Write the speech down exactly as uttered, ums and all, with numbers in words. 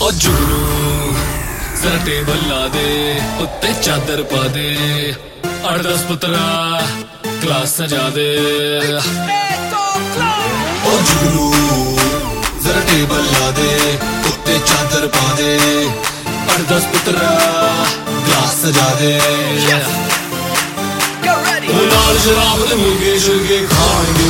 ओ जुगनू जरा टेबल ला दे, उत्ते चादर पा दे, अठ दस पुत्रा क्लास सजा दे। ओ जुगनू जरा टेबल ला दे, उत्ते चादर पा दे, अठ दस पुत्रा क्लास सजा दे। नाल शराब दे मुर्गे शुर्गे खाएंगे,